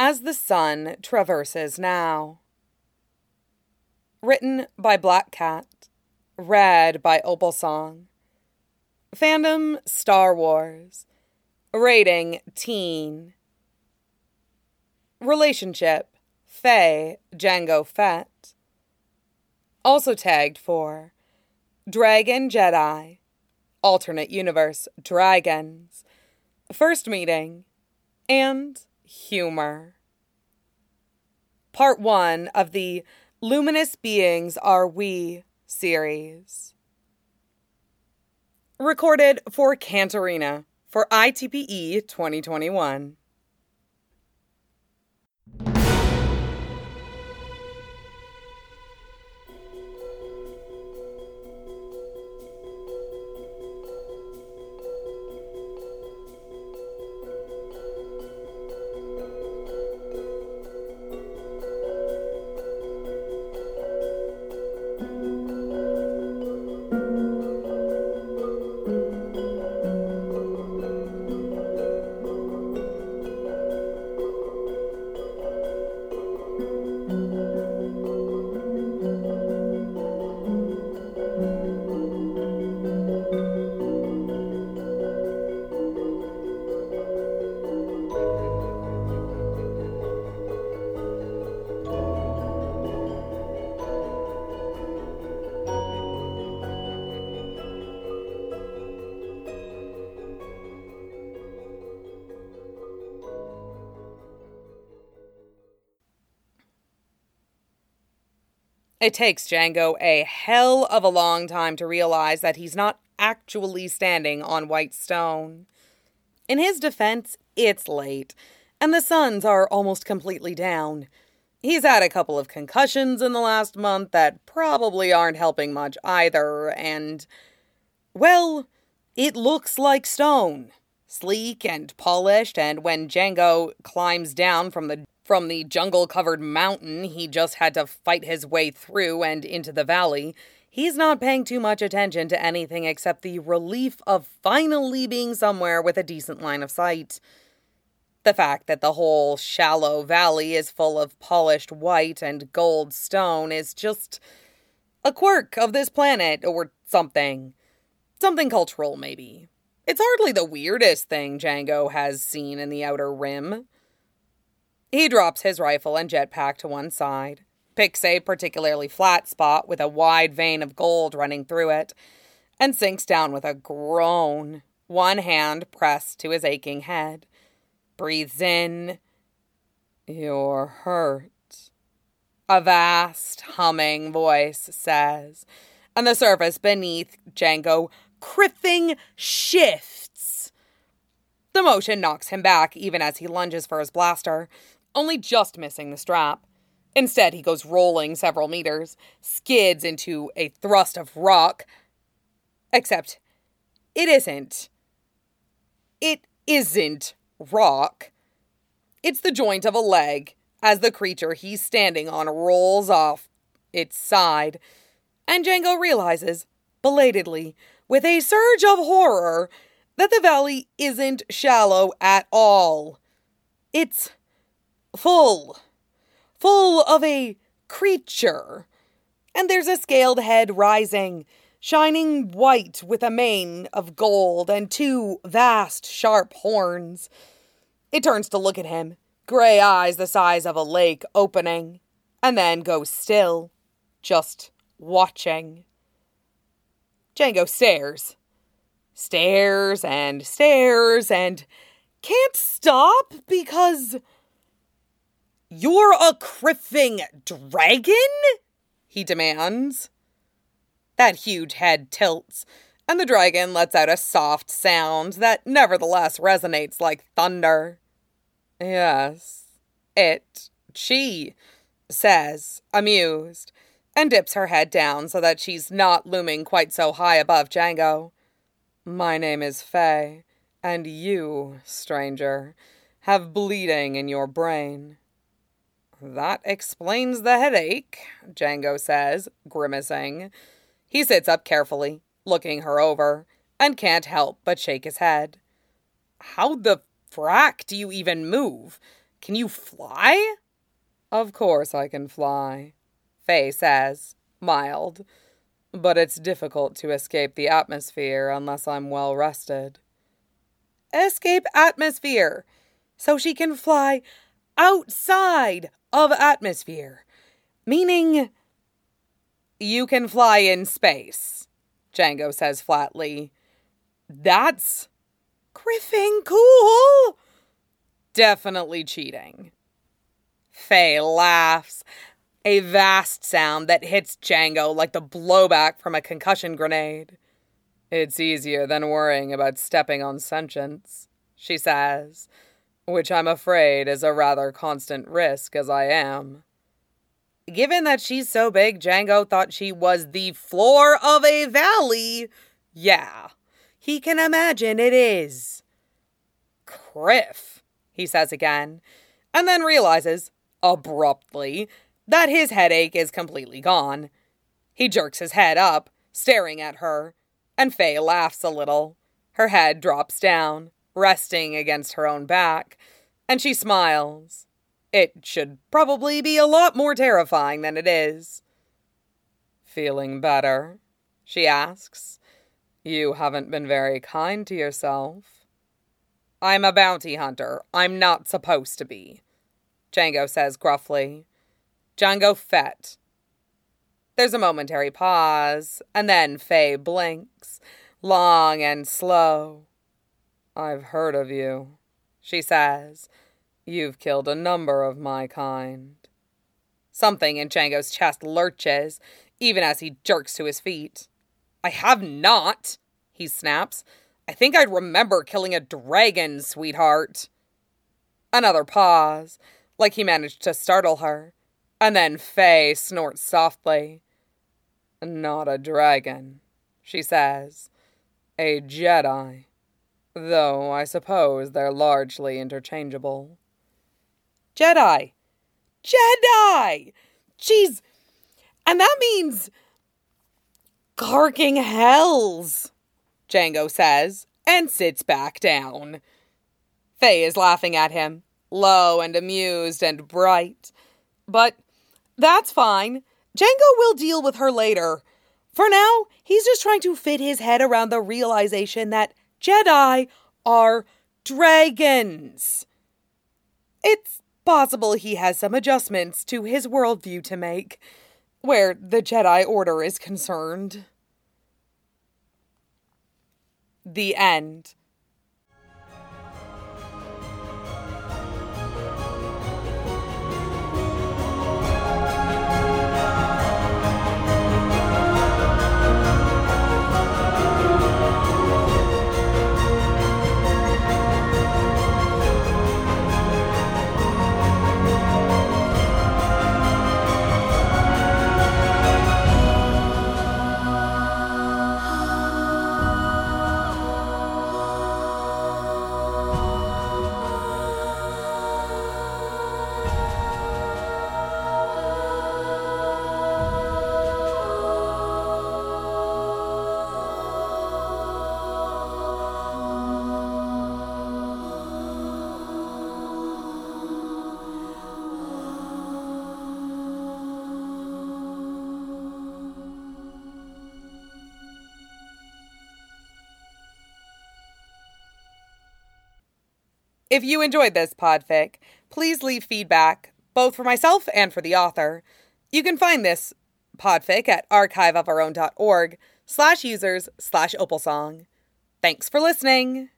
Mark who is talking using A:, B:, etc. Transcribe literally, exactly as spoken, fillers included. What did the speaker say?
A: As the Sun Traverses Now. Written by Black Cat. Read by Opal Song. Fandom Star Wars. Rating Teen. Relationship Faye Jango Fett. Also tagged for Dragon Jedi. Alternate Universe Dragons. First Meeting. And Humor. Part one of the Luminous Beings Are We series. Recorded for Cantarina for I T P E twenty twenty-one. It takes Jango a hell of a long time to realize that he's not actually standing on white stone. In his defense, it's late, and the suns are almost completely down. He's had a couple of concussions in the last month that probably aren't helping much either, and, well, it looks like stone. Sleek and polished, and when Jango climbs down from the From the jungle-covered mountain he just had to fight his way through and into the valley, he's not paying too much attention to anything except the relief of finally being somewhere with a decent line of sight. The fact that the whole shallow valley is full of polished white and gold stone is just a quirk of this planet or something. Something cultural, maybe. It's hardly the weirdest thing Jango has seen in the Outer Rim. He drops his rifle and jetpack to one side, picks a particularly flat spot with a wide vein of gold running through it, and sinks down with a groan, one hand pressed to his aching head. Breathes in. "You're hurt," a vast, humming voice says, and the surface beneath Jango criffing shifts. The motion knocks him back even as he lunges for his blaster, only just missing the strap. Instead, he goes rolling several meters, skids into a thrust of rock. Except, it isn't. It isn't rock. It's the joint of a leg, as the creature he's standing on rolls off its side, and Jango realizes, belatedly, with a surge of horror, that the valley isn't shallow at all. It's full. Full of a creature. And there's a scaled head rising, shining white with a mane of gold and two vast, sharp horns. It turns to look at him, gray eyes the size of a lake opening, and then goes still, just watching. Jango stares. Stares and stares and can't stop because... "You're a criffing dragon?" he demands. That huge head tilts, and the dragon lets out a soft sound that nevertheless resonates like thunder. "Yes, it, she," says, amused, and dips her head down so that she's not looming quite so high above Jango. "My name is Faye, and you, stranger, have bleeding in your brain." "That explains the headache," Jango says, grimacing. He sits up carefully, looking her over, and can't help but shake his head. "How the frack do you even move? can you fly? Of course I can fly, Faye says, mild. But it's difficult to escape the atmosphere unless I'm well rested. Escape atmosphere, so she can fly outside of atmosphere. Meaning, you can fly in space, Django says flatly. That's griffing cool. Definitely cheating. Faye laughs, a vast sound that hits Django like the blowback from a concussion grenade. It's easier than worrying about stepping on sentience, she says, which I'm afraid is a rather constant risk as I am. Given that she's so big, Django thought she was the floor of a valley. Yeah, he can imagine it is. Criff, he says again, and then realizes, abruptly, that his headache is completely gone. He jerks his head up, staring at her, and Faye laughs a little. Her head drops down, resting against her own back, and she smiles. It should probably be a lot more terrifying than it is. Feeling better? She asks. You haven't been very kind to yourself. I'm a bounty hunter. I'm not supposed to be, Django says gruffly. Django Fett. There's a momentary pause, and then Faye blinks, long and slow. I've heard of you, she says. You've killed a number of my kind. Something in Django's chest lurches, even as he jerks to his feet. I have not, he snaps. I think I'd remember killing a dragon, sweetheart. Another pause, like he managed to startle her, and then Faye snorts softly. Not a dragon, she says. A Jedi. Though I suppose they're largely interchangeable. Jedi! Jedi! Jeez! And that means carking hells, Django says, and sits back down. Faye is laughing at him, low and amused and bright. But that's fine. Django will deal with her later. For now, he's just trying to fit his head around the realization that Jedi are dragons. It's possible he has some adjustments to his worldview to make, where the Jedi Order is concerned. The end. If you enjoyed this podfic, please leave feedback, both for myself and for the author. You can find this podfic at archiveofourown.org slash users slash opalsong. Thanks for listening.